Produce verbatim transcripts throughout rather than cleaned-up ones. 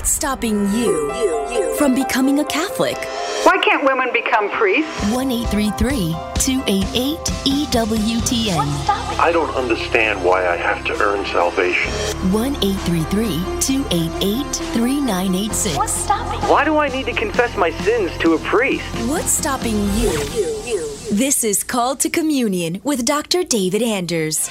What's stopping you, you, you from becoming a Catholic? Why can't women become priests? one eight three three, two eight eight, E W T N. I don't understand why I have to earn salvation. one eight three three, two eight eight, three nine eight six. What's stopping? Why do I need to confess my sins to a priest? What's stopping you? you, you. This is Called to Communion with Doctor David Anders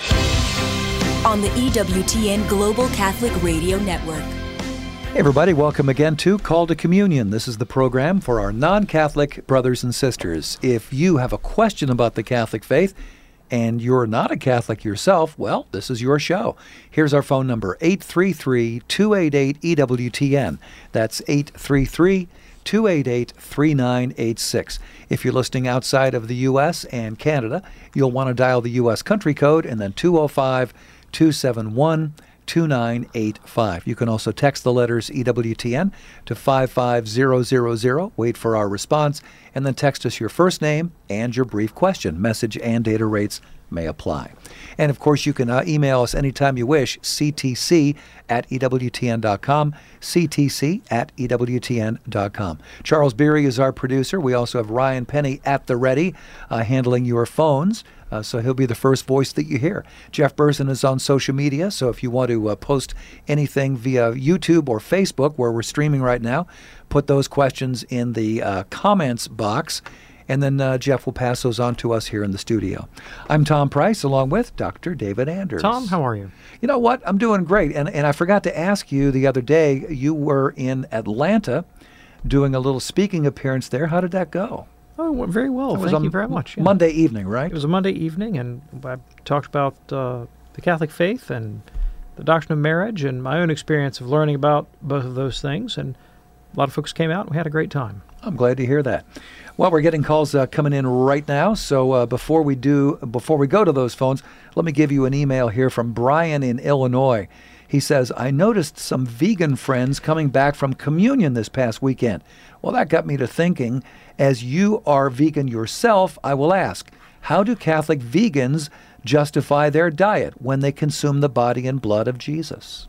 on the E W T N Global Catholic Radio Network. Hey everybody, welcome again to Call to Communion. This is the program for our non-Catholic brothers and sisters. If you have a question about the Catholic faith and you're not a Catholic yourself, well, this is your show. Here's our phone number, eight three three, two eight eight, E W T N. That's eight three three, two eight eight, three nine eight six. If you're listening outside of the U S and Canada, you'll want to dial the U S country code and then two oh five, two seven one, two nine eight five. You can also text the letters E W T N to five five zero zero zero. Wait for our response, and then text us your first name and your brief question. Message and data rates may apply. And of course, you can uh, email us anytime you wish, c t c at e w t n dot com, c t c at e w t n dot com. Charles Beery is our producer. We also have Ryan Penny at the ready, uh, handling your phones. Uh, so he'll be the first voice that you hear. Jeff Burson is on social media, so if you want to uh, post anything via YouTube or Facebook, where we're streaming right now, put those questions in the uh, comments box, and then uh, Jeff will pass those on to us here in the studio. I'm Tom Price, along with Doctor David Anders. Tom, how are you? You know what? I'm doing great. And, and I forgot to ask you the other day, you were in Atlanta doing a little speaking appearance there. How did that go? Oh, it went very well. It was Thank on you very much. Yeah. Monday evening, right? It was a Monday evening, and I talked about uh, the Catholic faith and the doctrine of marriage and my own experience of learning about both of those things. And a lot of folks came out, and we had a great time. I'm glad to hear that. Well, we're getting calls uh, coming in right now. So uh, before we do, before we go to those phones, let me give you an email here from Brian in Illinois. He says, I noticed some vegan friends coming back from communion this past weekend. Well, that got me to thinking, as you are vegan yourself, I will ask, how do Catholic vegans justify their diet when they consume the body and blood of Jesus?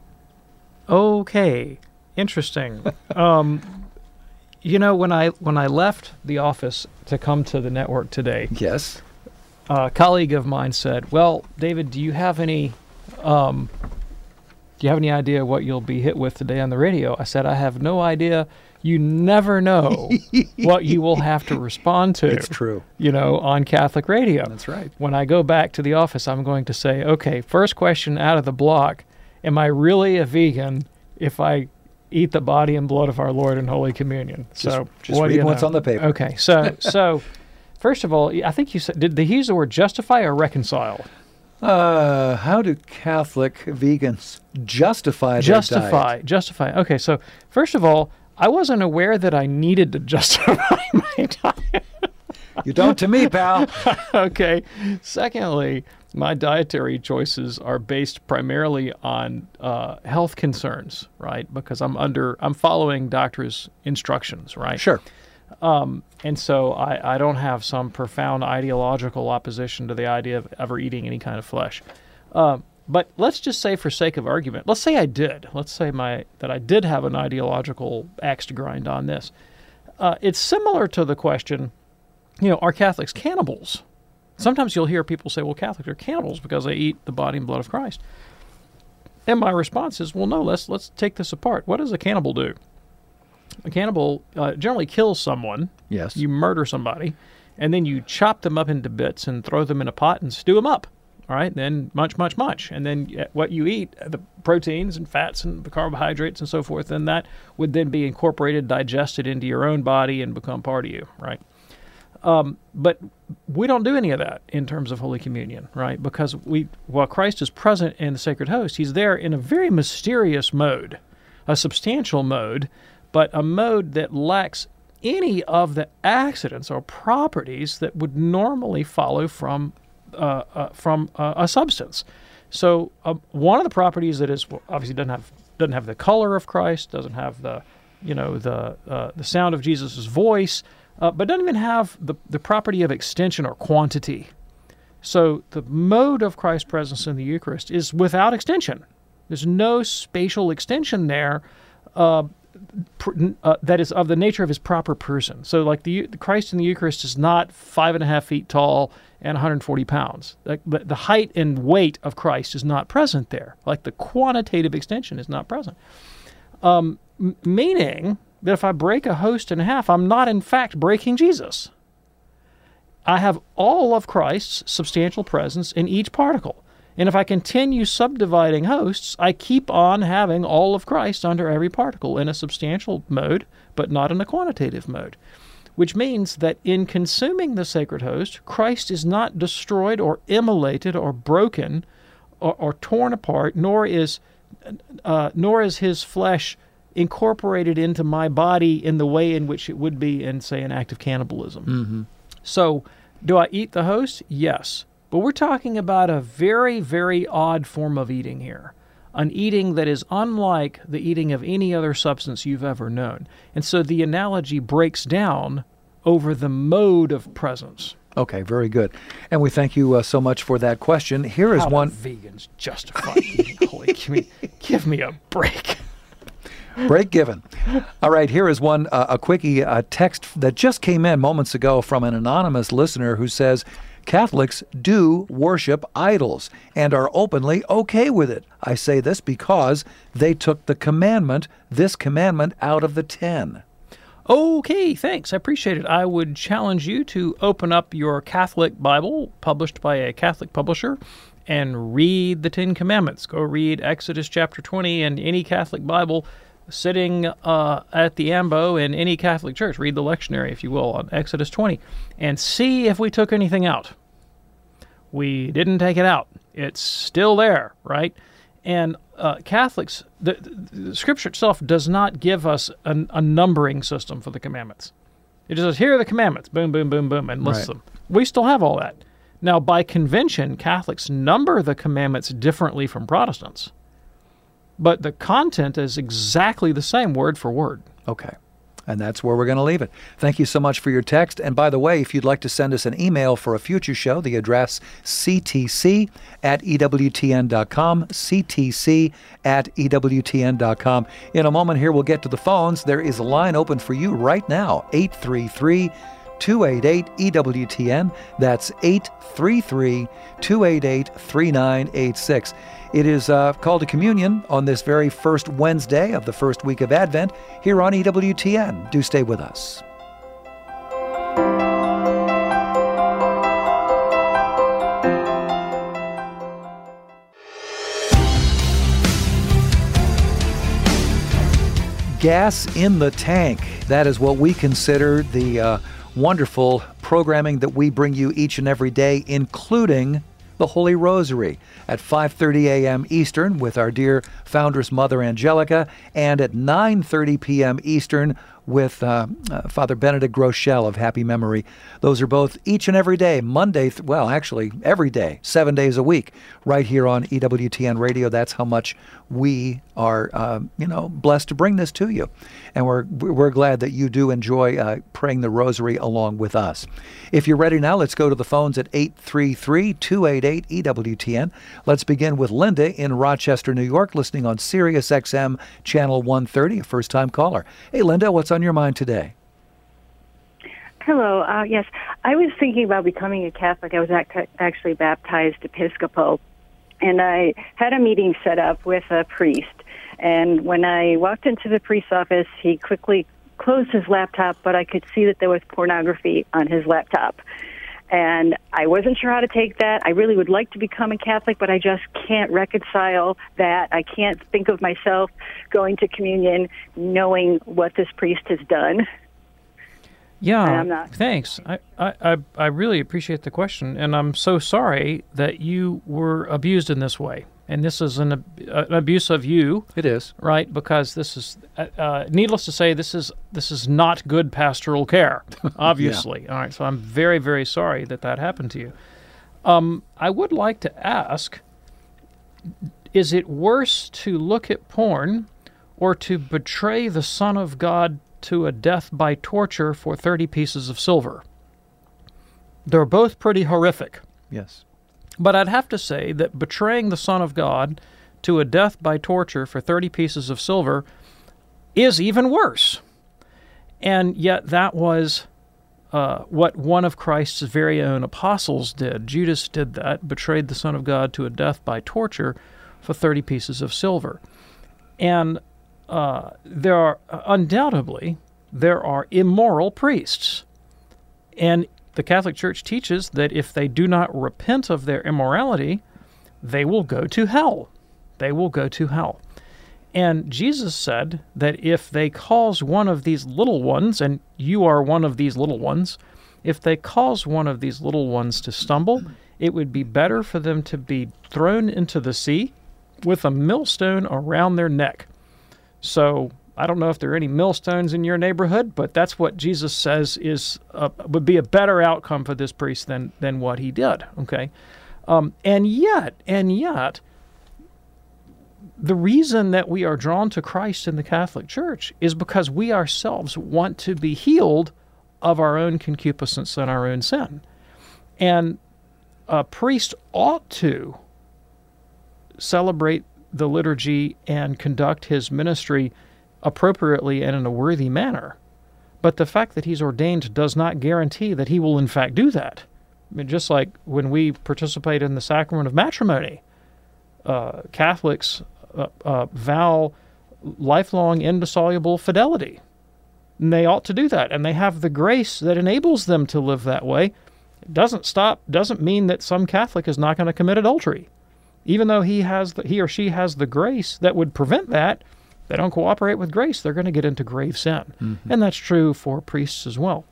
Okay, interesting. um, you know, when I when I left the office to come to the network today, yes, a colleague of mine said, well, David, do you have any... Um, Do you have any idea what you'll be hit with today on the radio? I said, I have no idea. You never know what you will have to respond to. It's true. You know, on Catholic radio. That's right. When I go back to the office, I'm going to say, okay, first question out of the block, am I really a vegan if I eat the body and blood of our Lord in Holy Communion? Just, so just what read do you what's know? on the paper. Okay, so so first of all, I think you said, did they use the word justify or reconcile? Uh, how do Catholic vegans justify their Justify, diet? justify. Okay, so first of all, I wasn't aware that I needed to justify my diet. You don't to me, pal. Okay. Secondly, my dietary choices are based primarily on uh, health concerns, right? Because I'm under, I'm following doctors' instructions, right? Sure. Um, and so I, I don't have some profound ideological opposition to the idea of ever eating any kind of flesh. Uh, but let's just say, for sake of argument, let's say I did. Let's say my that I did have an ideological axe to grind on this. Uh, it's similar to the question, you know, are Catholics cannibals? Sometimes you'll hear people say, well, Catholics are cannibals because they eat the body and blood of Christ. And my response is, well, no, let's let's take this apart. What does a cannibal do? A cannibal uh, generally kills someone. Yes. You murder somebody, and then you chop them up into bits and throw them in a pot and stew them up. All right, then munch, munch, munch. And then what you eat, the proteins and fats and the carbohydrates and so forth, and that would then be incorporated, digested into your own body and become part of you, right? Um, but we don't do any of that in terms of Holy Communion, right? Because we, while Christ is present in the Sacred Host, he's there in a very mysterious mode, a substantial mode, but a mode that lacks any of the accidents or properties that would normally follow from uh, uh, from uh, a substance. So uh, one of the properties that is well, obviously doesn't have doesn't have the color of Christ, doesn't have the you know the uh, the sound of Jesus' voice, uh, but doesn't even have the the property of extension or quantity. So the mode of Christ's presence in the Eucharist is without extension. There's no spatial extension there. Uh, uh, that is of the nature of his proper person. So like the, the Christ in the Eucharist is not five and a half feet tall and one hundred forty pounds. The, the height and weight of Christ is not present there. Like the quantitative extension is not present. Um, m- meaning that if I break a host in half, I'm not in fact breaking Jesus. I have all of Christ's substantial presence in each particle. And if I continue subdividing hosts, I keep on having all of Christ under every particle in a substantial mode, but not in a quantitative mode. Which means that in consuming the sacred host, Christ is not destroyed or immolated or broken or, or torn apart, nor is uh, nor is his flesh incorporated into my body in the way in which it would be in, say, an act of cannibalism. Mm-hmm. So, do I eat the host? Yes. But we're talking about a very, very odd form of eating here. An eating that is unlike the eating of any other substance you've ever known. And so the analogy breaks down over the mode of presence. Okay, very good. And we thank you uh, so much for that question. Here is How one. do vegans justify eating Holy Communion? Give me a break. Break given. All right, here is one, uh, a quickie uh, text that just came in moments ago from an anonymous listener who says, Catholics do worship idols and are openly okay with it. I say this because they took the commandment, this commandment, out of the ten. Okay, thanks. I appreciate it. I would challenge you to open up your Catholic Bible, published by a Catholic publisher, and read the Ten Commandments. Go read Exodus chapter twenty and any Catholic Bible sitting uh, at the ambo in any Catholic church. Read the lectionary, if you will, on Exodus twenty, and see if we took anything out. We didn't take it out. It's still there, right? And uh, Catholics, the, the Scripture itself does not give us an, a numbering system for the commandments. It just says, here are the commandments, boom, boom, boom, boom, and lists Right. them. We still have all that. Now, by convention, Catholics number the commandments differently from Protestants. But the content is exactly the same, word for word. Okay. And that's where we're going to leave it. Thank you so much for your text. And by the way, if you'd like to send us an email for a future show, the address c t c at e w t n dot com, c t c at e w t n dot com. In a moment here, we'll get to the phones. There is a line open for you right now, eight three three, two eight eight, E W T N. That's eight three three, two eight eight, three nine eight six. It is uh, Call to Communion on this very first Wednesday of the first week of Advent here on E W T N. Do stay with us. Gas in the tank. That is what we consider the uh, wonderful programming that we bring you each and every day, including the Holy Rosary at five thirty a.m. Eastern with our dear foundress Mother Angelica, and at nine thirty p.m. Eastern with uh, uh, Father Benedict Groeschel of happy memory. Those are both each and every day, Monday, th- well, actually every day, seven days a week, right here on E W T N Radio. That's how much we are, uh, you know, blessed to bring this to you. And we're we're glad that you do enjoy uh, praying the Rosary along with us. If you're ready now, let's go to the phones at eight three three, two eight eight, E W T N. Let's begin with Linda in Rochester, New York, listening on Sirius X M Channel one thirty, a first-time caller. Hey, Linda, what's on your mind today? Hello. Uh, yes, I was thinking about becoming a Catholic. I was ac- actually baptized Episcopal, and I had a meeting set up with a priest. And when I walked into the priest's office, he quickly closed his laptop, but I could see that there was pornography on his laptop. And I wasn't sure how to take that. I really would like to become a Catholic, but I just can't reconcile that. I can't think of myself going to communion knowing what this priest has done. Yeah, I'm not. Thanks. I, I, I really appreciate the question, and I'm so sorry that you were abused in this way. And this is an, an abuse of you. It is. Right, because this is, uh, uh, needless to say, this is this is not good pastoral care, obviously. Yeah. All right, so I'm very, very sorry that that happened to you. Um, I would like to ask, is it worse to look at porn or to betray the Son of God to a death by torture for thirty pieces of silver? They're both pretty horrific. Yes. But I'd have to say that betraying the Son of God to a death by torture for thirty pieces of silver is even worse. And yet that was uh, what one of Christ's very own apostles did. Judas did that, betrayed the Son of God to a death by torture for thirty pieces of silver. And uh, there are, undoubtedly, there are immoral priests. And the Catholic Church teaches that if they do not repent of their immorality, they will go to hell. They will go to hell. And Jesus said that if they cause one of these little ones, and you are one of these little ones, if they cause one of these little ones to stumble, it would be better for them to be thrown into the sea with a millstone around their neck. So I don't know if there are any millstones in your neighborhood, but that's what Jesus says is uh, would be a better outcome for this priest than than what he did. Okay, um, and yet, and yet. The reason that we are drawn to Christ in the Catholic Church is because we ourselves want to be healed of our own concupiscence and our own sin. And a priest ought to celebrate the liturgy and conduct his ministry appropriately and in a worthy manner. But the fact that he's ordained does not guarantee that he will in fact do that. I mean, just like when we participate in the sacrament of matrimony, uh, Catholics Uh, uh, vow lifelong indissoluble fidelity. And they ought to do that, and they have the grace that enables them to live that way. It doesn't stop, doesn't mean that some Catholic is not going to commit adultery. Even though he has, the, he or she has the grace that would prevent that, they don't cooperate with grace, they're going to get into grave sin. Mm-hmm. And that's true for priests as well.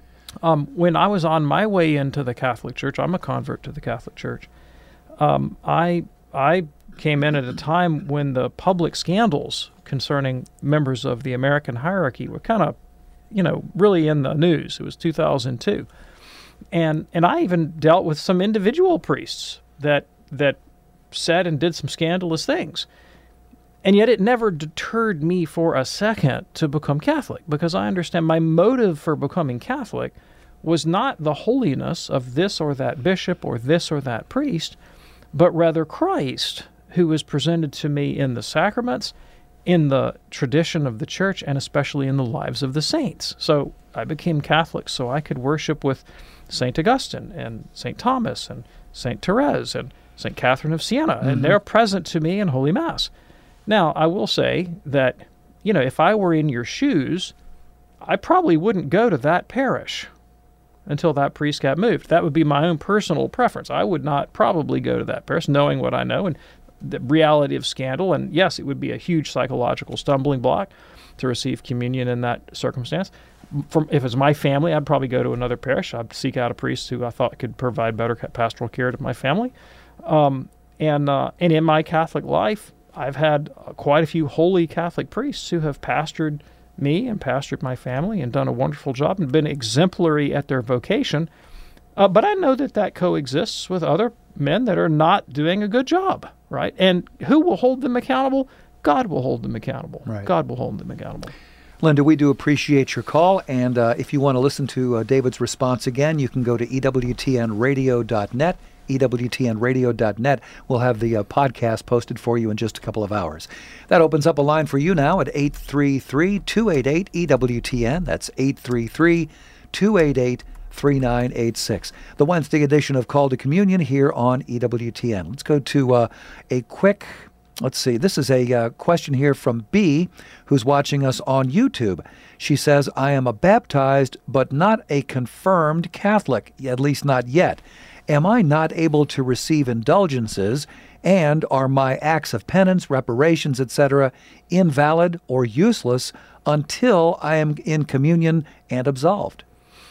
Um, when I was on my way into the Catholic Church, I'm a convert to the Catholic Church, um, I I came in at a time when the public scandals concerning members of the American hierarchy were kind of, you know, really in the news. It was two thousand two. And and I even dealt with some individual priests that that said and did some scandalous things. And yet it never deterred me for a second to become Catholic, because I understand my motive for becoming Catholic was not the holiness of this or that bishop or this or that priest, but rather Christ, who was presented to me in the sacraments, in the tradition of the Church, and especially in the lives of the saints. So I became Catholic so I could worship with Saint Augustine and Saint Thomas and Saint Therese and Saint Catherine of Siena, mm-hmm. and they're present to me in Holy Mass. Now, I will say that, you know, if I were in your shoes, I probably wouldn't go to that parish until that priest got moved. That would be my own personal preference. I would not probably go to that parish, knowing what I know and the reality of scandal. And yes, it would be a huge psychological stumbling block to receive communion in that circumstance. From, if it's my family, I'd probably go to another parish. I'd seek out a priest who I thought could provide better pastoral care to my family. Um, and uh, and in my Catholic life, I've had uh, quite a few holy Catholic priests who have pastored me and pastored my family and done a wonderful job and been exemplary at their vocation. Uh, but I know that that coexists with other men that are not doing a good job, right? And who will hold them accountable? God will hold them accountable. Right. God will hold them accountable. Linda, we do appreciate your call. And uh, if you want to listen to uh, David's response again, you can go to E W T N radio dot net. E W T N radio dot net. We'll have the uh, podcast posted for you in just a couple of hours. That opens up a line for you now at eight three three, two eight eight, E W T N. That's eight three three, two eight eight, three nine eight six. The Wednesday edition of Call to Communion here on E W T N. Let's go to uh, a quick, let's see, this is a uh, question here from B, who's watching us on YouTube. She says, I am a baptized but not a confirmed Catholic, at least not yet. Am I not able to receive indulgences, and are my acts of penance, reparations, et cetera invalid or useless until I am in communion and absolved?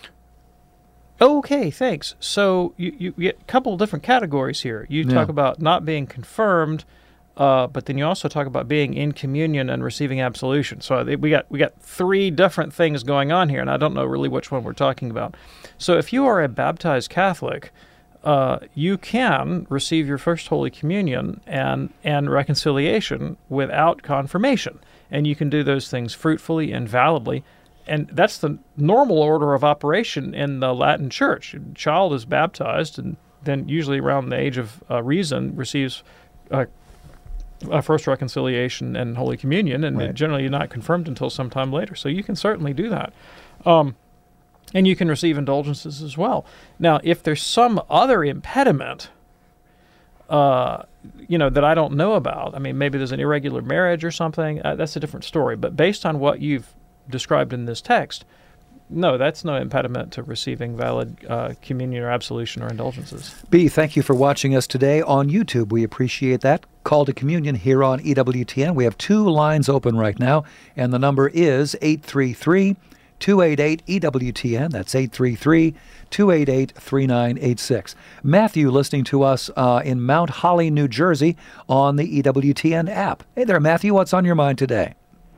Okay, thanks. So you, you get a couple of different categories here. You Yeah. talk about not being confirmed, uh, but then you also talk about being in communion and receiving absolution. So I think we got we got three different things going on here, and I don't know really which one we're talking about. So if you are a baptized Catholic, Uh, you can receive your first Holy Communion and, and reconciliation without confirmation. And you can do those things fruitfully and validly. And that's the normal order of operation in the Latin Church. A child is baptized and then usually around the age of uh, reason receives uh, uh, First Reconciliation and Holy Communion, and Right. generally you're not confirmed until sometime later. So you can certainly do that. Um, and you can receive indulgences as well. Now, if there's some other impediment, uh, you know, that I don't know about, I mean, maybe there's an irregular marriage or something, uh, that's a different story. But based on what you've described in this text, no, that's no impediment to receiving valid uh, communion or absolution or indulgences. B, thank you for watching us today on YouTube. We appreciate that. Call to Communion here on E W T N. We have two lines open right now, and the number is eight three three, two eight eight, E W T N. That's eight three three, two eight eight, three nine eight six. Matthew listening to us uh, in Mount Holly, New Jersey on the E W T N app. Hey there, Matthew. What's on your mind today?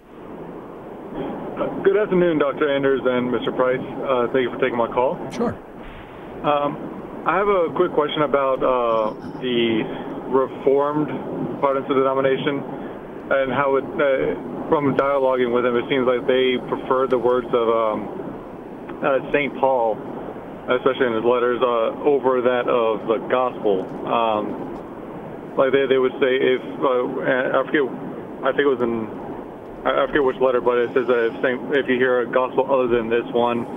Good afternoon, Doctor Anders and Mister Price. Uh, thank you for taking my call. Sure. Um, I have a quick question about uh, the Reformed Protestant denomination and how it, uh, from dialoguing with them, it seems like they prefer the words of um, uh, Saint Paul, especially in his letters, uh, over that of the gospel. Um, like they, they would say, if uh, I forget, I think it was in. I forget which letter, but it says that if, Saint, if you hear a gospel other than this one,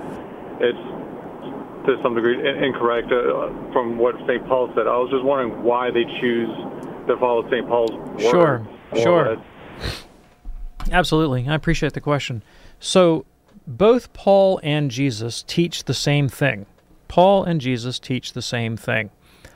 it's to some degree incorrect uh, from what Saint Paul said. I was just wondering why they choose to follow Saint Paul's word. Sure, sure. Absolutely. I appreciate the question. So both Paul and Jesus teach the same thing. Paul and Jesus teach the same thing.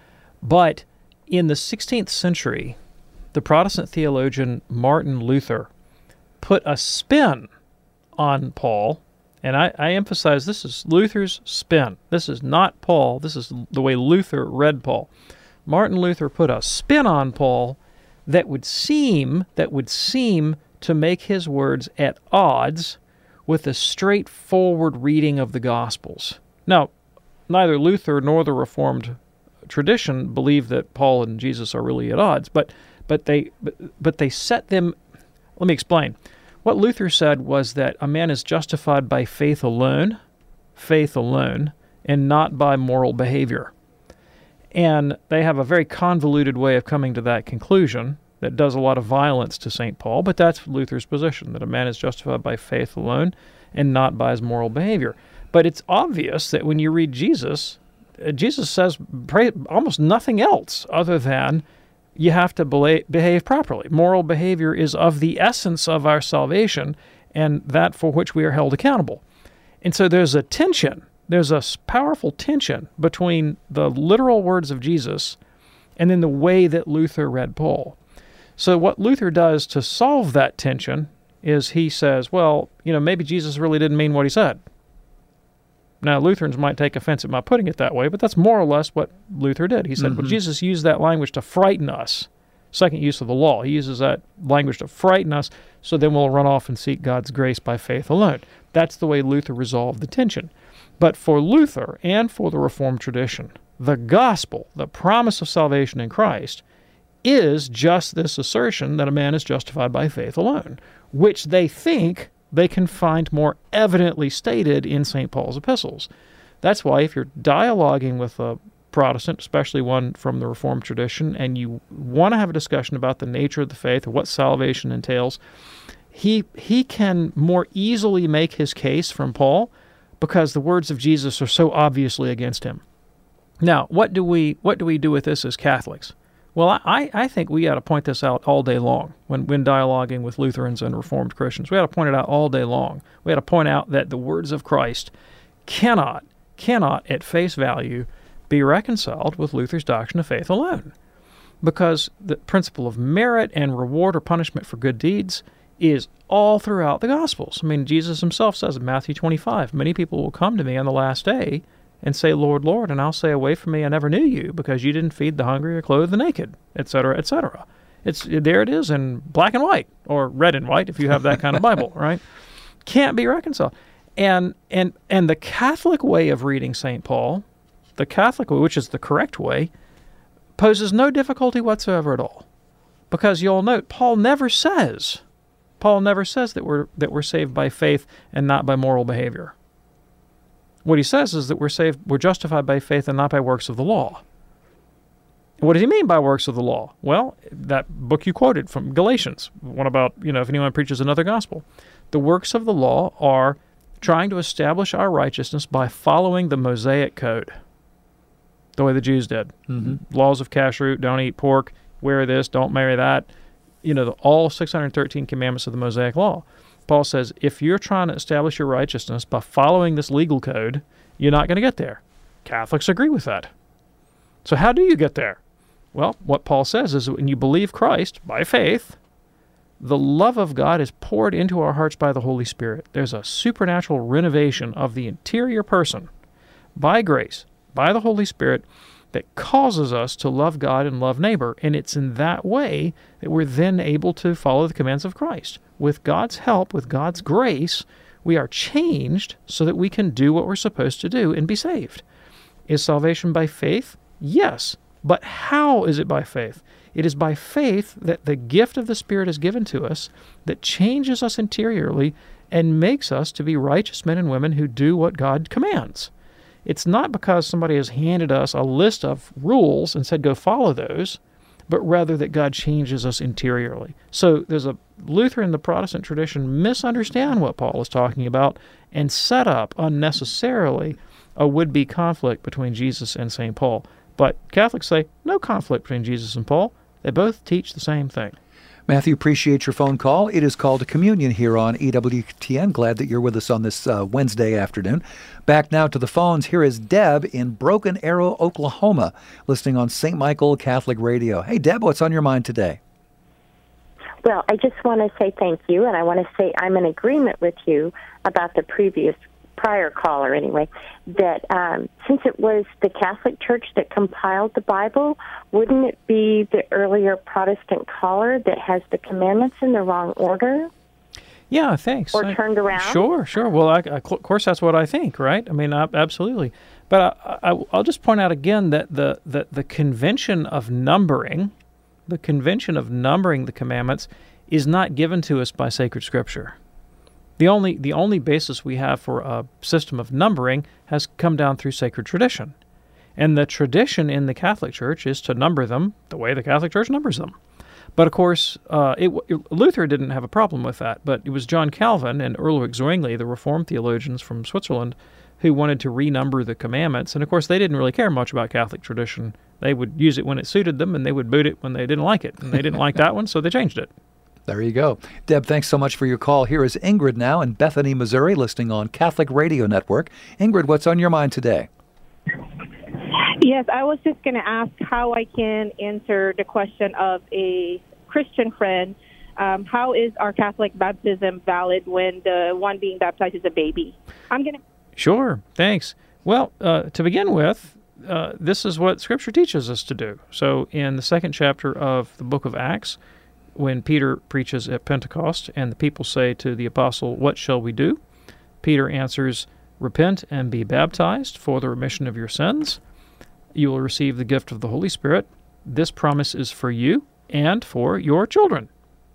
But in the sixteenth century, the Protestant theologian Martin Luther put a spin on Paul, and I, I emphasize this is Luther's spin. This is not Paul. This is the way Luther read Paul. Martin Luther put a spin on Paul that would seem that would seem to make his words at odds with the straightforward reading of the Gospels. Now, neither Luther nor the Reformed tradition believe that Paul and Jesus are really at odds, but but they but, but they set them. Let me explain. What Luther said was that a man is justified by faith alone, faith alone, and not by moral behavior. And they have a very convoluted way of coming to that conclusion that does a lot of violence to Saint Paul, but that's Luther's position, that a man is justified by faith alone and not by his moral behavior. But it's obvious that when you read Jesus, uh, Jesus says pray, almost nothing else other than you have to behave properly. Moral behavior is of the essence of our salvation, and that for which we are held accountable. And so there's a tension, there's a powerful tension between the literal words of Jesus and then the way that Luther read Paul. So what Luther does to solve that tension is he says, well, you know, maybe Jesus really didn't mean what he said. Now, Lutherans might take offense at my putting it that way, but that's more or less what Luther did. He said, mm-hmm. well, Jesus used that language to frighten us. Second use of the law. He uses that language to frighten us, so then we'll run off and seek God's grace by faith alone. That's the way Luther resolved the tension. But for Luther and for the Reformed tradition, the gospel, the promise of salvation in Christ, is just this assertion that a man is justified by faith alone, which they think they can find more evidently stated in Saint Paul's epistles. That's why if you're dialoguing with a Protestant, especially one from the Reformed tradition, and you want to have a discussion about the nature of the faith or what salvation entails, he he can more easily make his case from Paul because the words of Jesus are so obviously against him. Now, what do we what do we do with this as Catholics? Well, I, I think we ought to point this out all day long when, when dialoguing with Lutherans and Reformed Christians. We ought to point it out all day long. We ought to point out that the words of Christ cannot, cannot at face value be reconciled with Luther's doctrine of faith alone, because the principle of merit and reward or punishment for good deeds is all throughout the Gospels. I mean, Jesus himself says in Matthew twenty-five, many people will come to me on the last day and say, Lord, Lord, and I'll say, away from me, I never knew you, because you didn't feed the hungry or clothe the naked, et cetera, et cetera. It's, there it is in black and white, or red and white if you have that kind of Bible, right? Can't be reconciled. And, and, and the Catholic way of reading Saint Paul, the Catholic way, which is the correct way, poses no difficulty whatsoever at all. Because you'll note, Paul never says, Paul never says that we're, that we're saved by faith and not by moral behavior. What he says is that we're saved, we're justified by faith and not by works of the law. What does he mean by works of the law? Well, that book you quoted from Galatians, one about, you know, if anyone preaches another gospel. The works of the law are trying to establish our righteousness by following the Mosaic code, the way the Jews did. Mm-hmm. Laws of kashrut, don't eat pork, wear this, don't marry that. You know, the, all six hundred thirteen commandments of the Mosaic law. Paul says, if you're trying to establish your righteousness by following this legal code, you're not going to get there. Catholics agree with that. So how do you get there? Well, what Paul says is that when you believe Christ by faith, the love of God is poured into our hearts by the Holy Spirit. There's a supernatural renovation of the interior person by grace, by the Holy Spirit, that causes us to love God and love neighbor. And it's in that way that we're then able to follow the commands of Christ. With God's help, with God's grace, we are changed so that we can do what we're supposed to do and be saved. Is salvation by faith? Yes. But how is it by faith? It is by faith that the gift of the Spirit is given to us that changes us interiorly and makes us to be righteous men and women who do what God commands. It's not because somebody has handed us a list of rules and said, go follow those, but rather that God changes us interiorly. So there's a Lutheran, the Protestant tradition, misunderstand what Paul is talking about and set up unnecessarily a would-be conflict between Jesus and Saint Paul. But Catholics say, no conflict between Jesus and Paul. They both teach the same thing. Matthew, appreciate your phone call. It is Called to Communion here on E W T N. Glad that you're with us on this uh, Wednesday afternoon. Back now to the phones. Here is Deb in Broken Arrow, Oklahoma, listening on Saint Michael Catholic Radio. Hey, Deb, what's on your mind today? Well, I just want to say thank you, and I want to say I'm in agreement with you about the previous prior caller anyway, that um, since it was the Catholic Church that compiled the Bible, wouldn't it be the earlier Protestant caller that has the commandments in the wrong order? Yeah, thanks. Or I, turned around? Sure, sure. Well, I, I, of course, that's what I think, right? I mean, I, absolutely. But I, I, I'll just point out again that the, the, the convention of numbering, the convention of numbering the commandments is not given to us by sacred Scripture. The only the only basis we have for a system of numbering has come down through sacred tradition. And the tradition in the Catholic Church is to number them the way the Catholic Church numbers them. But of course, uh, it, it, Luther didn't have a problem with that, but it was John Calvin and Ulrich Zwingli, the Reformed theologians from Switzerland, who wanted to renumber the commandments. And of course, they didn't really care much about Catholic tradition. They would use it when it suited them, and they would boot it when they didn't like it. And they didn't like that one, so they changed it. There you go. Deb, thanks so much for your call. Here is Ingrid now in Bethany, Missouri, listening on Catholic Radio Network. Ingrid, what's on your mind today? Yes, I was just going to ask how I can answer the question of a Christian friend. Um, how is our Catholic baptism valid when the one being baptized is a baby? I'm going to... Sure, thanks. Well, uh, to begin with, uh, this is what Scripture teaches us to do. So in the second chapter of the book of Acts, when Peter preaches at Pentecost and the people say to the apostle, "What shall we do?" Peter answers, "Repent and be baptized for the remission of your sins. You will receive the gift of the Holy Spirit. This promise is for you and for your children."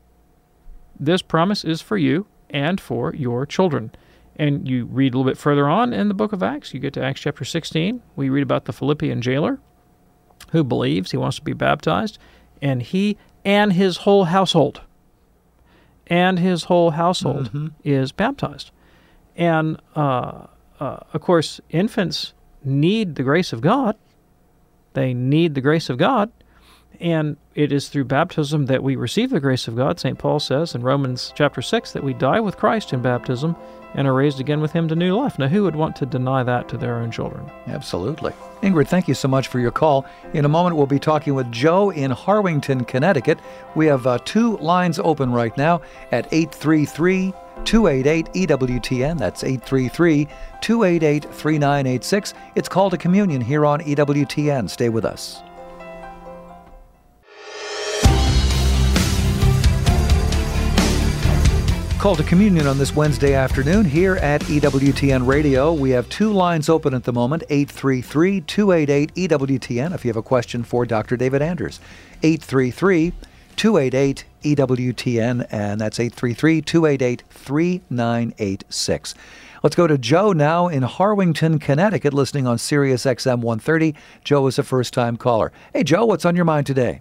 This promise is for you and for your children. And you read a little bit further on in the book of Acts. You get to Acts chapter sixteen. We read about the Philippian jailer who believes he wants to be baptized, and he and his whole household, and his whole household mm-hmm. is baptized. And, uh, uh, of course, infants need the grace of God. They need the grace of God, and it is through baptism that we receive the grace of God. Saint Paul says in Romans chapter six that we die with Christ in baptism and are raised again with him to new life. Now, who would want to deny that to their own children? Absolutely. Ingrid, thank you so much for your call. In a moment, we'll be talking with Joe in Harwington, Connecticut. We have uh, two lines open right now at eight three three, two eight eight, E W T N. That's eight three three, two eight eight, three nine eight six. It's Called to Communion here on E W T N. Stay with us. Call to Communion on this Wednesday afternoon here at E W T N Radio. We have two lines open at the moment, eight three three, two eight eight, E W T N, if you have a question for Doctor David Anders. eight three three, two eight eight, E W T N, and that's eight three three, two eight eight, three nine eight six. Let's go to Joe now in Harwington, Connecticut, listening on Sirius X M one thirty. Joe is a first-time caller. Hey, Joe, what's on your mind today?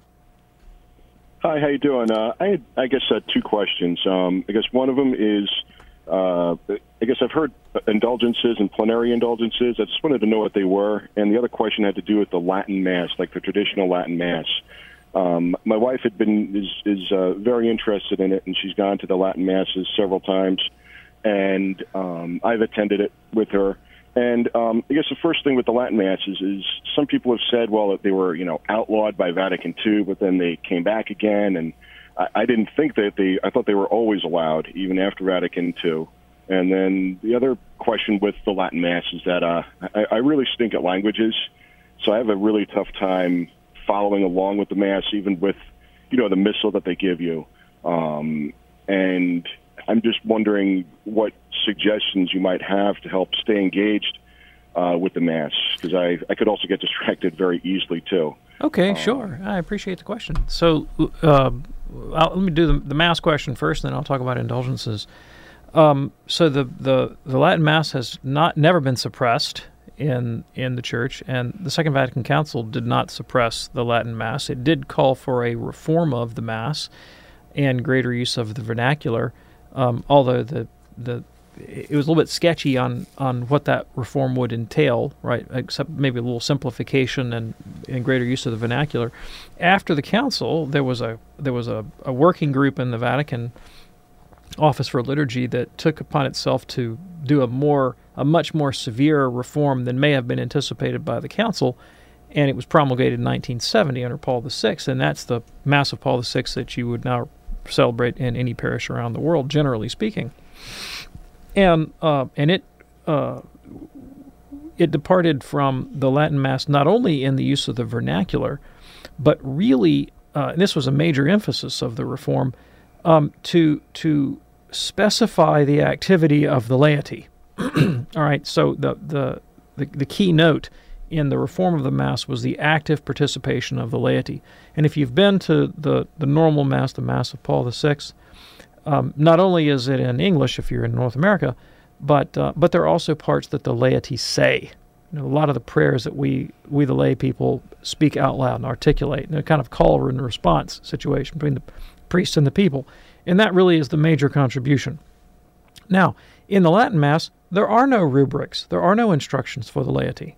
Hi, how you doing? Uh, I had, I guess, uh, two questions. Um, I guess one of them is, uh, I guess I've heard indulgences and plenary indulgences. I just wanted to know what they were. And the other question had to do with the Latin Mass, like the traditional Latin Mass. Um, my wife had been is, is uh, very interested in it, and she's gone to the Latin Masses several times. And um, I've attended it with her. And um, I guess the first thing with the Latin Masses is some people have said, well, that they were, you know, outlawed by Vatican Two, but then they came back again. And I, I didn't think that they, I thought they were always allowed, even after Vatican Two. And then the other question with the Latin Mass is that uh, I, I really stink at languages. So I have a really tough time following along with the Mass, even with, you know, the missal that they give you. Um, and I'm just wondering what suggestions you might have to help stay engaged uh, with the Mass, because I, I could also get distracted very easily, too. Okay, um, sure. I appreciate the question. So uh, I'll, let me do the, the Mass question first, then I'll talk about indulgences. Um, so the, the, the Latin Mass has not never been suppressed in in the Church, and the Second Vatican Council did not suppress the Latin Mass. It did call for a reform of the Mass and greater use of the vernacular, um, although the the it was a little bit sketchy on, on what that reform would entail, right, except maybe a little simplification and, and greater use of the vernacular. After the Council, there was a there was a, a working group in the Vatican Office for Liturgy that took upon itself to do a more a much more severe reform than may have been anticipated by the Council, and it was promulgated in nineteen seventy under Paul the Sixth, and that's the Mass of Paul the Sixth that you would now celebrate in any parish around the world, generally speaking. And uh, and it uh, it departed from the Latin Mass not only in the use of the vernacular, but really, uh, and this was a major emphasis of the reform, um, to to specify the activity of the laity. All right, so the, the the the key note in the reform of the Mass was the active participation of the laity. And if you've been to the, the normal Mass, the Mass of Paul the Sixth, um, not only is it in English if you're in North America, but uh, but there are also parts that the laity say. You know, a lot of the prayers that we we the lay people speak out loud and articulate, in a kind of call and response situation between the priests and the people. And that really is the major contribution. Now, in the Latin Mass, there are no rubrics. There are no instructions for the laity.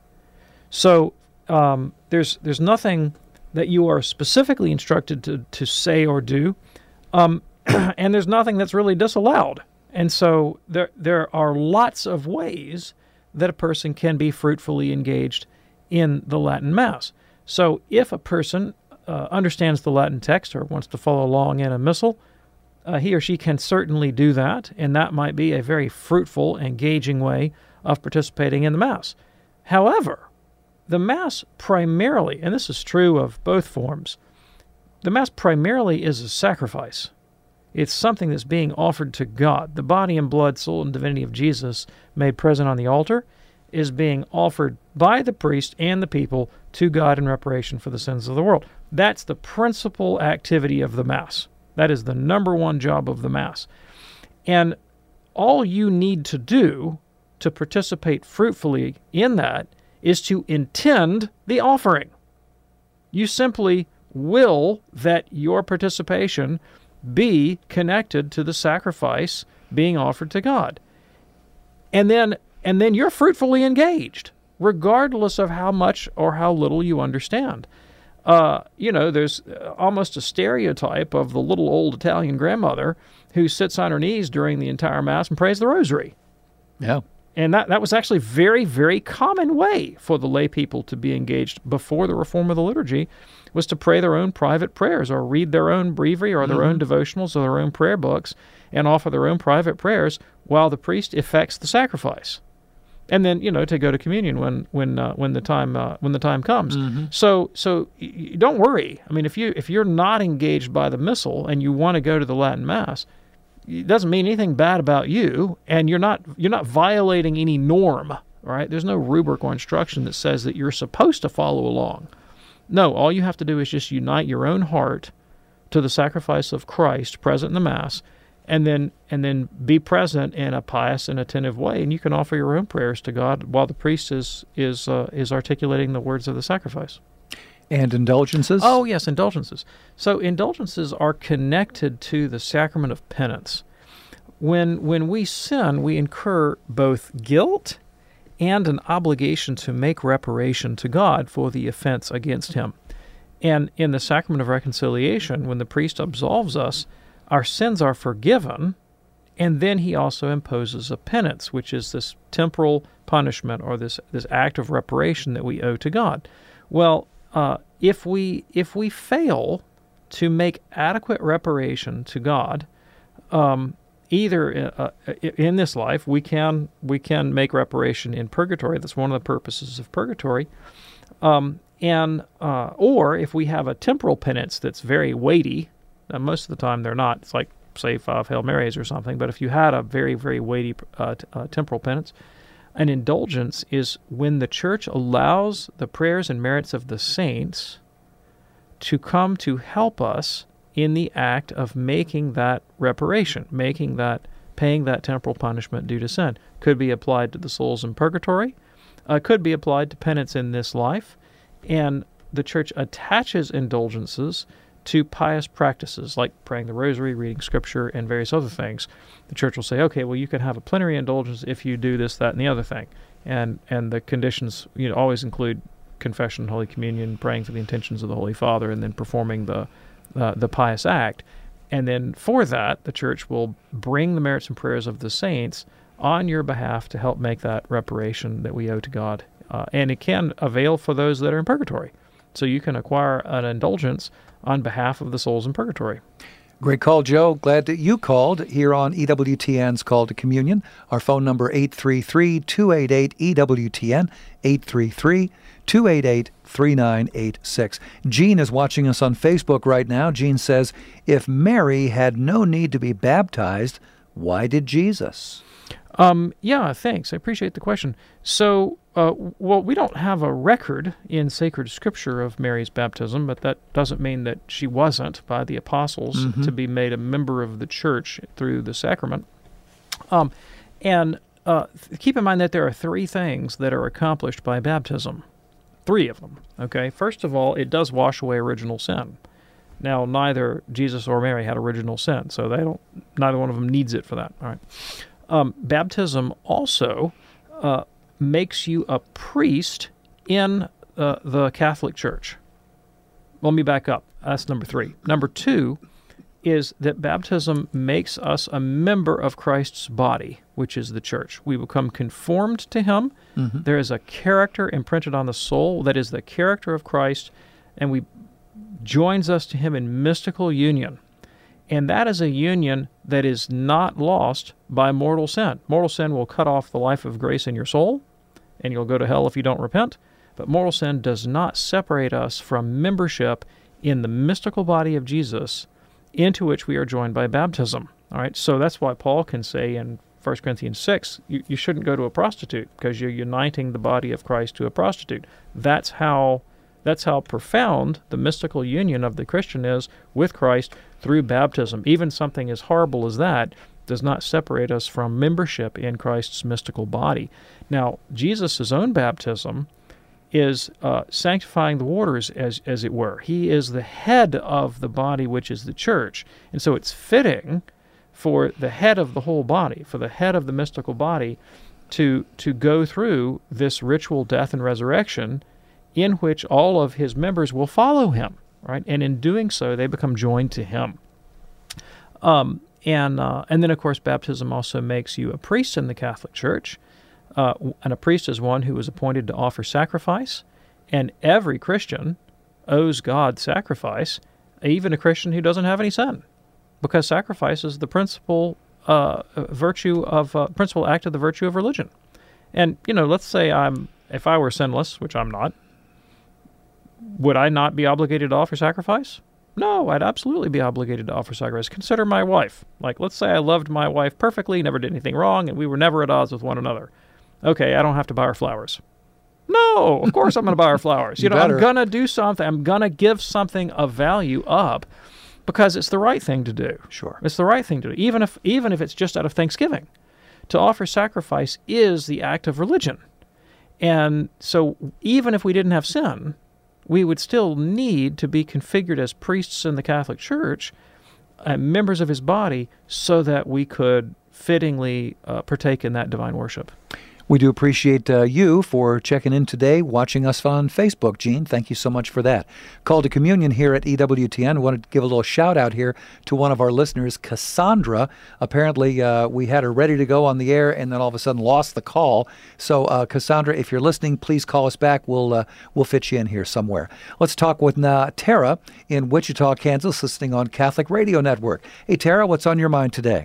So um, there's there's nothing that you are specifically instructed to, to say or do, um, and there's nothing that's really disallowed. And so there there are lots of ways that a person can be fruitfully engaged in the Latin Mass. So if a person uh, understands the Latin text or wants to follow along in a missal, Uh, he or she can certainly do that, and that might be a very fruitful, engaging way of participating in the Mass. However, the Mass primarily, and this is true of both forms, the Mass primarily is a sacrifice. It's something that's being offered to God. The body and blood, soul, and divinity of Jesus made present on the altar is being offered by the priest and the people to God in reparation for the sins of the world. That's the principal activity of the Mass. That is the number one job of the Mass. And all you need to do to participate fruitfully in that is to intend the offering. You simply will that your participation be connected to the sacrifice being offered to God. And then and then you're fruitfully engaged, regardless of how much or how little you understand. Uh, you know, there's almost a stereotype of the little old Italian grandmother who sits on her knees during the entire Mass and prays the Rosary. Yeah. And that, that was actually a very, very common way for the lay people to be engaged before the reform of the liturgy, was to pray their own private prayers or read their own breviary or their mm-hmm. own devotionals or their own prayer books and offer their own private prayers while the priest effects the sacrifice. And then, you know, to go to communion when when uh, when the time uh, when the time comes. Mm-hmm. So so y- don't worry. I mean, if you if you're not engaged by the missal and you want to go to the Latin Mass, it doesn't mean anything bad about you, and you're not you're not violating any norm. All right, there's no rubric or instruction that says that you're supposed to follow along. No, all you have to do is just unite your own heart to the sacrifice of Christ present in the Mass, and then and then be present in a pious and attentive way, and you can offer your own prayers to God while the priest is is uh, is articulating the words of the sacrifice. And indulgences? Oh, yes, indulgences. So indulgences are connected to the sacrament of penance. When when we sin, we incur both guilt and an obligation to make reparation to God for the offense against Him. And in the sacrament of reconciliation, when the priest absolves us, our sins are forgiven, and then he also imposes a penance, which is this temporal punishment or this, this act of reparation that we owe to God. Well, uh, if we if we fail to make adequate reparation to God, um, either uh, in this life we can we can make reparation in purgatory. That's one of the purposes of purgatory, um, and uh, or if we have a temporal penance that's very weighty. Now, most of the time they're not. It's like, say, five Hail Marys or something. But if you had a very, very weighty uh, t- uh, temporal penance, an indulgence is when the Church allows the prayers and merits of the saints to come to help us in the act of making that reparation, making that, paying that temporal punishment due to sin. Could be applied to the souls in purgatory, uh, could be applied to penance in this life, and the Church attaches indulgences to pious practices like praying the rosary, reading scripture, and various other things. The Church will say, okay, well, you can have a plenary indulgence if you do this, that, and the other thing. And and the conditions, you know, always include confession, Holy Communion, praying for the intentions of the Holy Father, and then performing the uh, the pious act. And then for that, the Church will bring the merits and prayers of the saints on your behalf to help make that reparation that we owe to God. Uh, and it can avail for those that are in purgatory. So you can acquire an indulgence on behalf of the souls in purgatory. Great call, Joe. Glad that you called here on E W T N's Call to Communion. Our phone number, eight three three, two eight eight, E W T N, eight three three, two eight eight, three nine eight six. Jean is watching us on Facebook right now. Jean says, if Mary had no need to be baptized, why did Jesus? Um, yeah, thanks. I appreciate the question. So, uh, well, we don't have a record in sacred scripture of Mary's baptism, but that doesn't mean that she wasn't by the apostles mm-hmm. to be made a member of the church through the sacrament. Um, and uh, keep in mind that there are three things that are accomplished by baptism. Three of them, okay? First of all, it does wash away original sin. Now, neither Jesus or Mary had original sin, so they don't. Neither one of them needs it for that, all right? Um, baptism also uh, makes you a priest in uh, the Catholic Church. Let me back up. That's number three. Number two is that baptism makes us a member of Christ's body, which is the church. We become conformed to Him. Mm-hmm. There is a character imprinted on the soul that is the character of Christ, and we joins us to Him in mystical union. And that is a union that is not lost by mortal sin. Mortal sin will cut off the life of grace in your soul, and you'll go to hell if you don't repent. But mortal sin does not separate us from membership in the mystical body of Jesus, into which we are joined by baptism. All right, so that's why Paul can say in First Corinthians six, you, you shouldn't go to a prostitute because you're uniting the body of Christ to a prostitute. That's how that's how profound the mystical union of the Christian is with Christ through baptism. Even something as horrible as that does not separate us from membership in Christ's mystical body. Now, Jesus' own baptism is uh, sanctifying the waters, as as it were. He is the head of the body, which is the church. And so it's fitting for the head of the whole body, for the head of the mystical body, to to go through this ritual death and resurrection in which all of his members will follow him, right? And in doing so, they become joined to him. Um, and uh, and then, of course, baptism also makes you a priest in the Catholic Church. Uh, and a priest is one who is appointed to offer sacrifice, and every Christian owes God sacrifice, even a Christian who doesn't have any sin, because sacrifice is the principal uh, virtue of uh, principal act of the virtue of religion. And you know, let's say I'm if I were sinless, which I'm not, would I not be obligated to offer sacrifice? No, I'd absolutely be obligated to offer sacrifice. Consider my wife. Like, let's say I loved my wife perfectly, never did anything wrong, and we were never at odds with one another. Okay, I don't have to buy her flowers. No, of course I'm going to buy her flowers. You, you know, better. I'm going to do something. I'm going to give something of value up because it's the right thing to do. Sure. It's the right thing to do, even if even if it's just out of thanksgiving. To offer sacrifice is the act of religion. And so even if we didn't have sin, we would still need to be configured as priests in the Catholic Church, uh, members of his body, so that we could fittingly uh, partake in that divine worship. We do appreciate uh, you for checking in today, watching us on Facebook, Gene. Thank you so much for that. Call to Communion here at E W T N. I want to give a little shout out here to one of our listeners, Cassandra. Apparently, uh, we had her ready to go on the air and then all of a sudden lost the call. So, uh, Cassandra, if you're listening, please call us back. We'll uh, we'll fit you in here somewhere. Let's talk with uh, Tara in Wichita, Kansas, listening on Catholic Radio Network. Hey, Tara, what's on your mind today?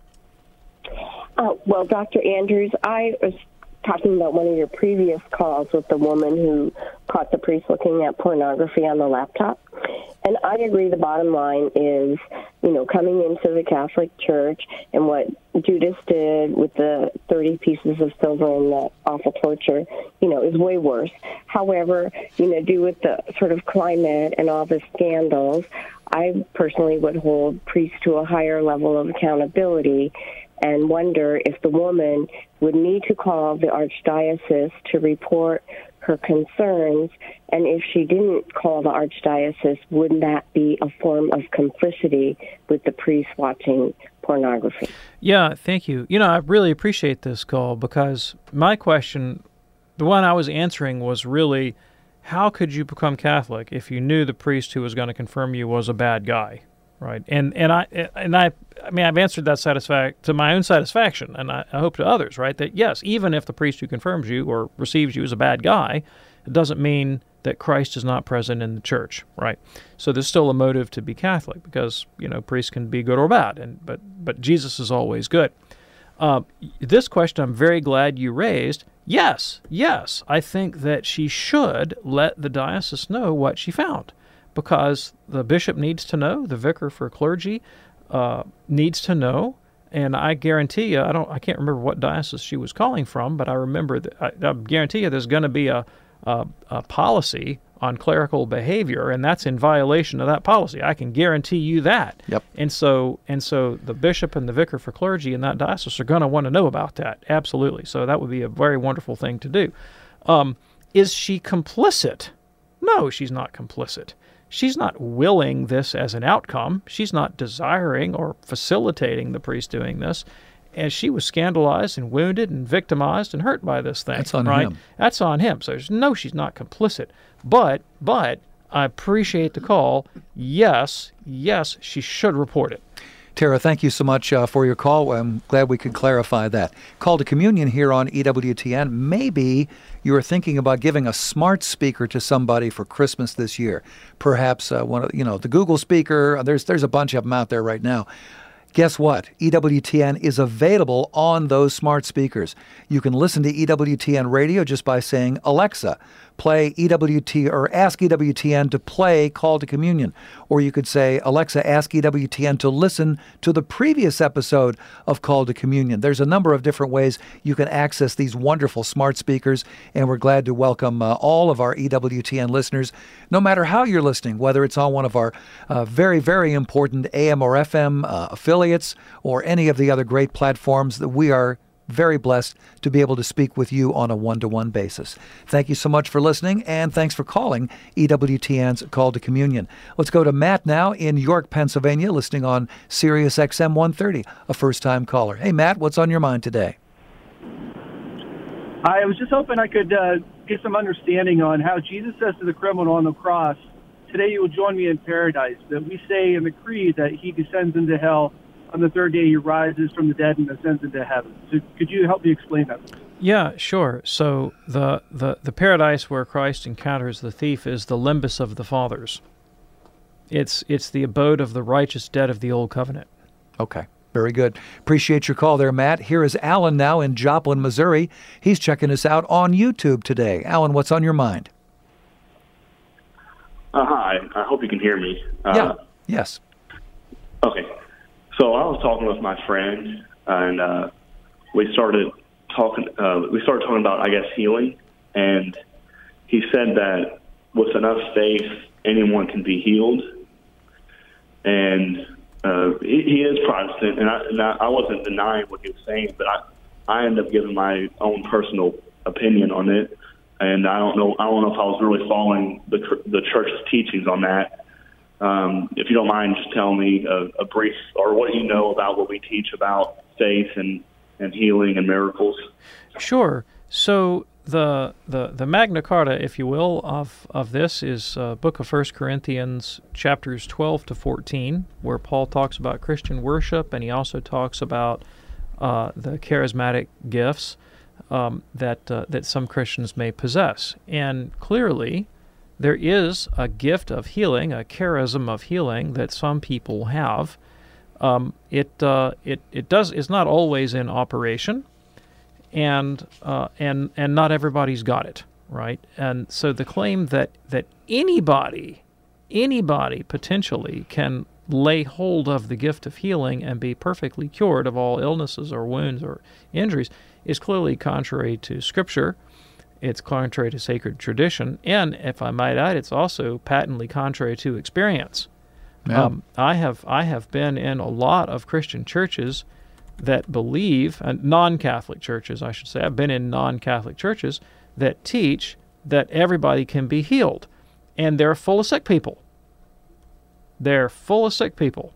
Uh, well, Doctor Andrews, I was talking about one of your previous calls with the woman who caught the priest looking at pornography on the laptop. And I agree the bottom line is, you know, coming into the Catholic Church and what Judas did with the thirty pieces of silver and the awful torture, you know, is way worse. However, you know, due with the sort of climate and all the scandals, I personally would hold priests to a higher level of accountability and wonder if the woman would need to call the archdiocese to report her concerns, and if she didn't call the archdiocese, wouldn't that be a form of complicity with the priest watching pornography? Yeah, thank you. You know, I really appreciate this call, because my question, the one I was answering, was really, how could you become Catholic if you knew the priest who was going to confirm you was a bad guy? Right, and and I and I, I mean, I've answered that satisfac- to my own satisfaction, and I, I hope to others. Right, that yes, even if the priest who confirms you or receives you is a bad guy, it doesn't mean that Christ is not present in the church. Right, so there's still a motive to be Catholic, because you know priests can be good or bad, and but but Jesus is always good. Uh, this question I'm very glad you raised. Yes, yes, I think that she should let the diocese know what she found, because the bishop needs to know, the vicar for clergy uh, needs to know, and I guarantee you, I don't, I can't remember what diocese she was calling from, but I remember that I, I guarantee you, there's going to be a, a a policy on clerical behavior, and that's in violation of that policy. I can guarantee you that. Yep. And so, and so, the bishop and the vicar for clergy in that diocese are going to want to know about that. Absolutely. So that would be a very wonderful thing to do. Um, is she complicit? No, she's not complicit. She's not willing this as an outcome. She's not desiring or facilitating the priest doing this. And she was scandalized and wounded and victimized and hurt by this thing. That's on right? him. That's on him. So no, she's not complicit. But, but I appreciate the call. Yes, yes, she should report it. Tara, thank you so much uh, for your call. I'm glad we could clarify that. Call to Communion here on E W T N. Maybe you are thinking about giving a smart speaker to somebody for Christmas this year. Perhaps uh, one of, you know, the Google speaker. There's there's a bunch of them out there right now. Guess what? E W T N is available on those smart speakers. You can listen to E W T N radio just by saying, Alexa, play E W T or ask E W T N to play Call to Communion. Or you could say, Alexa, ask E W T N to listen to the previous episode of Call to Communion. There's a number of different ways you can access these wonderful smart speakers, and we're glad to welcome uh, all of our E W T N listeners, no matter how you're listening, whether it's on one of our uh, very, very important A M or F M uh, affiliates or any of the other great platforms that we are very blessed to be able to speak with you on a one-to-one basis. Thank you so much for listening, and thanks for calling E W T N's Call to Communion. Let's go to Matt now in York, Pennsylvania, listening on Sirius X M one thirty, a first-time caller. Hey, Matt, what's on your mind today? I was just hoping I could uh, get some understanding on how Jesus says to the criminal on the cross, today you will join me in paradise. That we say in the creed that he descends into hell. On the third day, he rises from the dead and ascends into heaven. So could you help me explain that? Yeah, sure. So the, the, the paradise where Christ encounters the thief is the limbus of the fathers. It's it's the abode of the righteous dead of the old covenant. Okay, very good. Appreciate your call there, Matt. Here is Alan now in Joplin, Missouri. He's checking us out on YouTube today. Alan, what's on your mind? Uh, hi, I hope you can hear me. Uh, yeah, yes. Okay. So I was talking with my friend, and uh, we started talking. Uh, we started talking about, I guess, healing, and he said that with enough faith, anyone can be healed. and uh, he, he is Protestant, and, I, and I, I wasn't denying what he was saying, but I, I ended up giving my own personal opinion on it, and I don't know I don't know if I was really following the the church's teachings on that. Um, if you don't mind, just tell me a, a brief, or what you know about what we teach about faith and, and healing and miracles. Sure. So the the the Magna Carta, if you will, of of this is uh, Book of First Corinthians, chapters twelve to fourteen, where Paul talks about Christian worship, and he also talks about uh, the charismatic gifts um, that uh, that some Christians may possess, and clearly there is a gift of healing, a charism of healing that some people have. Um, it uh, it it does it's not always in operation, and uh, and and not everybody's got it, right? And so the claim that that anybody anybody potentially can lay hold of the gift of healing and be perfectly cured of all illnesses or wounds or injuries is clearly contrary to Scripture. It's contrary to sacred tradition, and if I might add, it's also patently contrary to experience. Yeah. Um, I have I have been in a lot of Christian churches that believe, uh, non-Catholic churches, I should say. I've been in non-Catholic churches that teach that everybody can be healed, and they're full of sick people. They're full of sick people,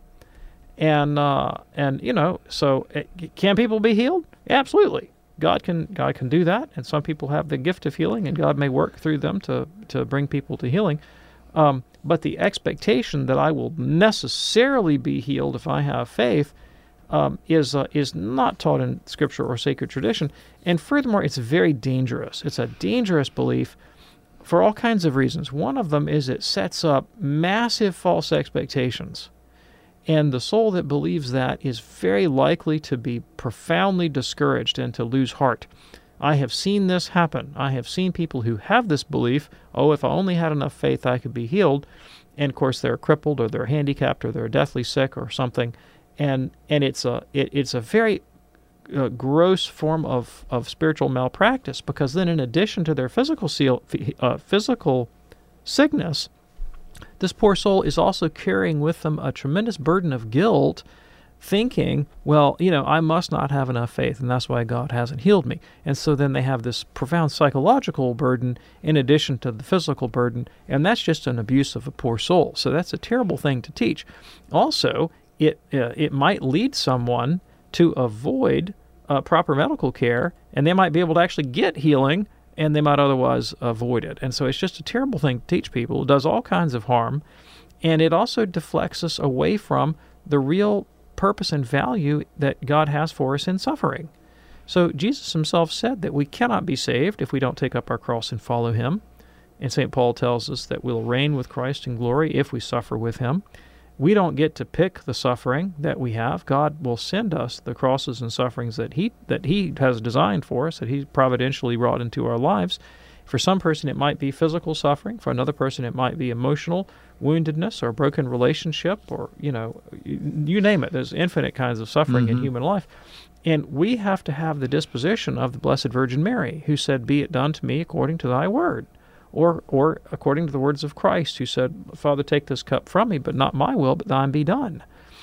and uh, and you know, so uh, can people be healed? Absolutely. God can God can do that, and some people have the gift of healing, and God may work through them to, to bring people to healing. Um, but the expectation that I will necessarily be healed if I have faith um, is uh, is not taught in Scripture or sacred tradition. And furthermore, it's very dangerous. It's a dangerous belief for all kinds of reasons. One of them is it sets up massive false expectations. And the soul that believes that is very likely to be profoundly discouraged and to lose heart. I have seen this happen. I have seen people who have this belief, oh, if I only had enough faith, I could be healed. And, of course, they're crippled or they're handicapped or they're deathly sick or something. And and it's a it, it's a very uh, gross form of, of spiritual malpractice, because then in addition to their physical seal, uh, physical sickness, this poor soul is also carrying with them a tremendous burden of guilt, thinking, well, you know, I must not have enough faith, and that's why God hasn't healed me. And so then they have this profound psychological burden in addition to the physical burden, and that's just an abuse of a poor soul. So that's a terrible thing to teach. Also, it uh, it might lead someone to avoid uh, proper medical care, and they might be able to actually get healing, and they might otherwise avoid it. And so it's just a terrible thing to teach people. It does all kinds of harm, and it also deflects us away from the real purpose and value that God has for us in suffering. So Jesus himself said that we cannot be saved if we don't take up our cross and follow him. And Saint Paul tells us that we'll reign with Christ in glory if we suffer with him. We don't get to pick the suffering that we have. God will send us the crosses and sufferings that he that he has designed for us, that he providentially brought into our lives. For some person, it might be physical suffering. For another person, it might be emotional woundedness or broken relationship, or, you know, you, you name it. There's infinite kinds of suffering Mm-hmm. in human life. And we have to have the disposition of the Blessed Virgin Mary, who said, "Be it done to me according to thy word." Or or according to the words of Christ, who said, "Father, take this cup from me, but not my will, but thine be done."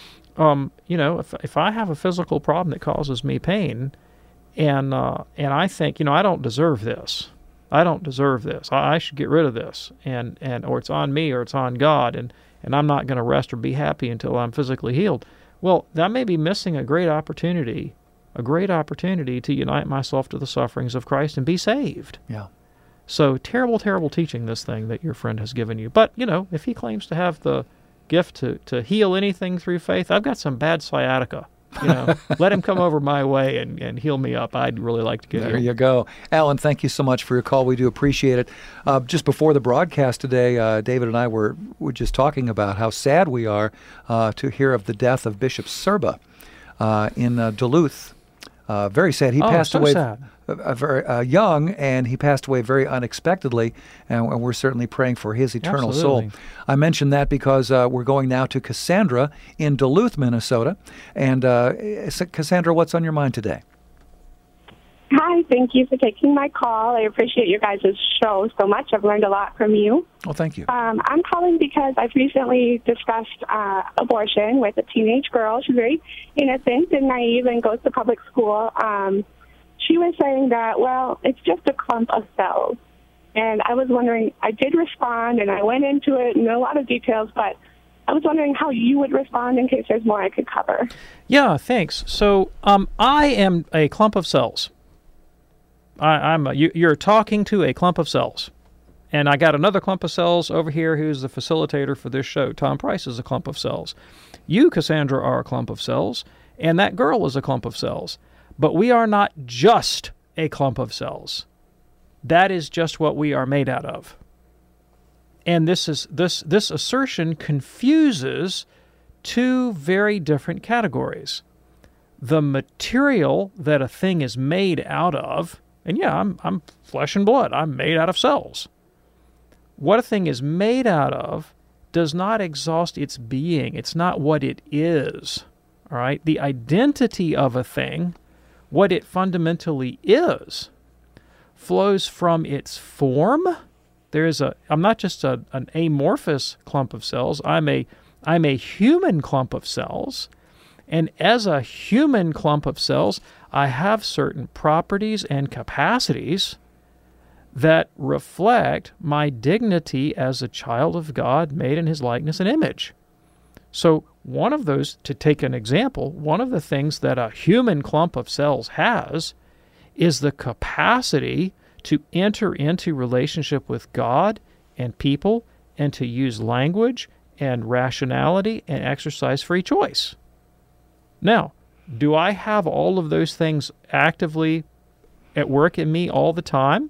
Um, you know, if if I have a physical problem that causes me pain, and uh, and I think, you know, I don't deserve this, I don't deserve this, I, I should get rid of this, and, and or it's on me or it's on God, and, and I'm not going to rest or be happy until I'm physically healed. Well, that may be missing a great opportunity, a great opportunity to unite myself to the sufferings of Christ and be saved. Yeah. So terrible, terrible teaching, this thing that your friend has given you. But, you know, if he claims to have the gift to, to heal anything through faith, I've got some bad sciatica. You know, let him come over my way and, and heal me up. I'd really like to get There healed. you go. Alan, thank you so much for your call. We do appreciate it. Uh, just before the broadcast today, uh, David and I were, were just talking about how sad we are uh, to hear of the death of Bishop Serba uh, in uh, Duluth. Uh, very sad. He Oh, passed so away sad. Uh, uh, very uh, young, and he passed away very unexpectedly, and, and we're certainly praying for his eternal Absolutely. soul. I mentioned that because uh, we're going now to Cassandra in Duluth, Minnesota. And uh, Cassandra, what's on your mind today? Hi, thank you for taking my call. I appreciate your guys' show so much. I've learned a lot from you. Well, thank you. Um, I'm calling because I've recently discussed uh, abortion with a teenage girl. She's very innocent and naive and goes to public school. Um, she was saying that, well, it's just a clump of cells. And I was wondering, I did respond, and I went into it in a lot of details, but I was wondering how you would respond in case there's more I could cover. Yeah, thanks. So um, I am a clump of cells. I, I'm a, you, you're talking to a clump of cells. And I got another clump of cells over here who's the facilitator for this show. Tom Price is a clump of cells. You, Cassandra, are a clump of cells, and that girl is a clump of cells. But we are not just a clump of cells. That is just what we are made out of. And this is this this assertion confuses two very different categories. The material that a thing is made out of, and yeah, I'm I'm flesh and blood. I'm made out of cells. What a thing is made out of does not exhaust its being. It's not what it is. All right? The identity of a thing, what it fundamentally is, flows from its form. There is a I'm not just a, an amorphous clump of cells. I'm a I'm a human clump of cells. And as a human clump of cells, I have certain properties and capacities that reflect my dignity as a child of God made in his likeness and image. So one of those, to take an example, one of the things that a human clump of cells has is the capacity to enter into relationship with God and people and to use language and rationality and exercise free choice. Now, do I have all of those things actively at work in me all the time?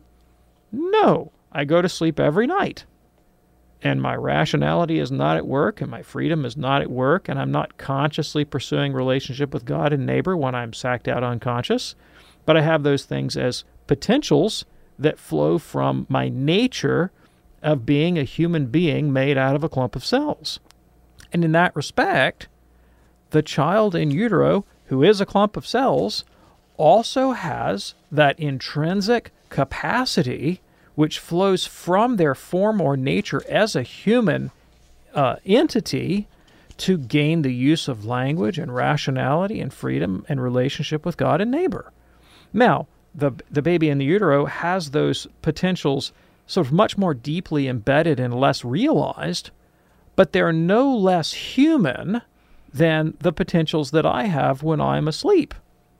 No. I go to sleep every night. And my rationality is not at work, and my freedom is not at work, and I'm not consciously pursuing relationship with God and neighbor when I'm sacked out unconscious. But I have those things as potentials that flow from my nature of being a human being made out of a clump of cells. And in that respect, the child in utero, who is a clump of cells, also has that intrinsic capacity which flows from their form or nature as a human uh, entity to gain the use of language and rationality and freedom and relationship with God and neighbor. Now, the the baby in the utero has those potentials sort of much more deeply embedded and less realized, but they're no less human than the potentials that I have when I'm asleep.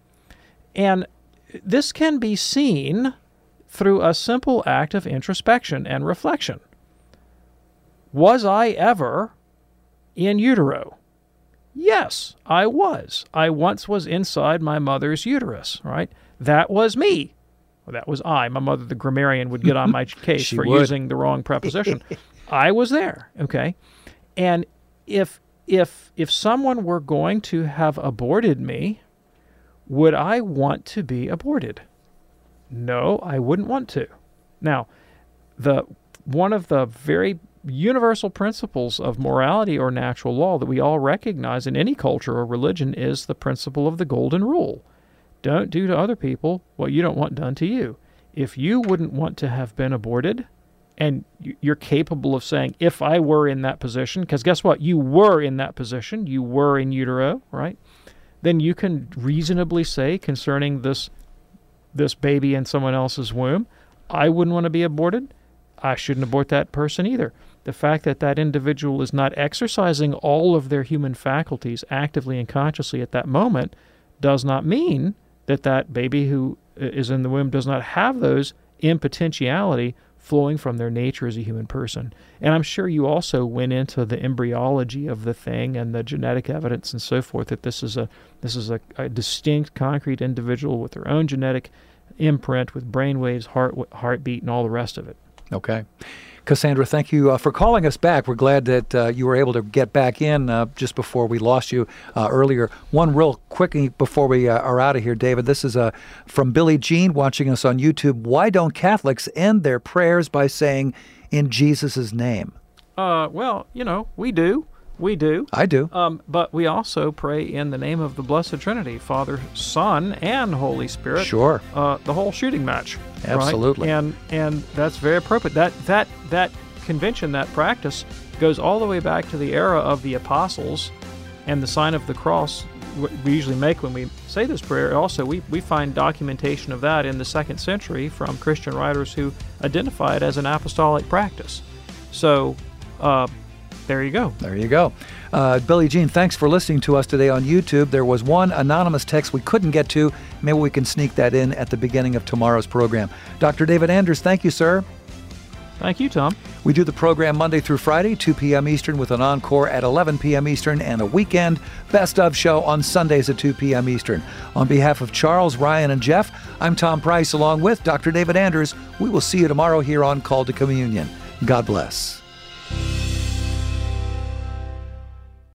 And this can be seen through a simple act of introspection and reflection. Was I ever in utero? Yes, I was. I once was inside my mother's uterus, right? That was me. Well, that was I. My mother, the grammarian, would get on my case for would. using the wrong preposition. I was there, okay? And if if if someone were going to have aborted me, would I want to be aborted? No, I wouldn't want to. Now, the one of the very universal principles of morality or natural law that we all recognize in any culture or religion is the principle of the golden rule. Don't do to other people what you don't want done to you. If you wouldn't want to have been aborted, and you're capable of saying, if I were in that position, because guess what? You were in that position. You were in utero, right? Then you can reasonably say concerning this this baby in someone else's womb, I wouldn't want to be aborted. I shouldn't abort that person either. The fact that that individual is not exercising all of their human faculties actively and consciously at that moment does not mean that that baby who is in the womb does not have those in potentiality flowing from their nature as a human person. And I'm sure you also went into the embryology of the thing and the genetic evidence and so forth, that this is a this is a, a distinct, concrete individual with their own genetic imprint, with brain waves, heart heartbeat, and all the rest of it. Okay. Cassandra, thank you uh, for calling us back. We're glad that uh, you were able to get back in uh, just before we lost you uh, earlier. One real quickie before we uh, are out of here, David. This is uh, from Billie Jean watching us on YouTube. Why don't Catholics end their prayers by saying, in Jesus' name? Uh, well, you know, we do. We do. I do. Um, but we also pray in the name of the Blessed Trinity, Father, Son, and Holy Spirit. Sure. Uh, the whole shooting match. Absolutely. Right? And and that's very appropriate. That that that convention, that practice, goes all the way back to the era of the apostles, and the sign of the cross we usually make when we say this prayer. Also, we, we find documentation of that in the second century from Christian writers who identify it as an apostolic practice. So, uh, there you go. There you go. Uh, Billie Jean, thanks for listening to us today on YouTube. There was one anonymous text we couldn't get to. Maybe we can sneak that in at the beginning of tomorrow's program. Doctor David Anders, thank you, sir. Thank you, Tom. We do the program Monday through Friday, two p.m. Eastern, with an encore at eleven p.m. Eastern, and a weekend best of show on Sundays at two p.m. Eastern. On behalf of Charles, Ryan, and Jeff, I'm Tom Price, along with Doctor David Anders. We will see you tomorrow here on Call to Communion. God bless.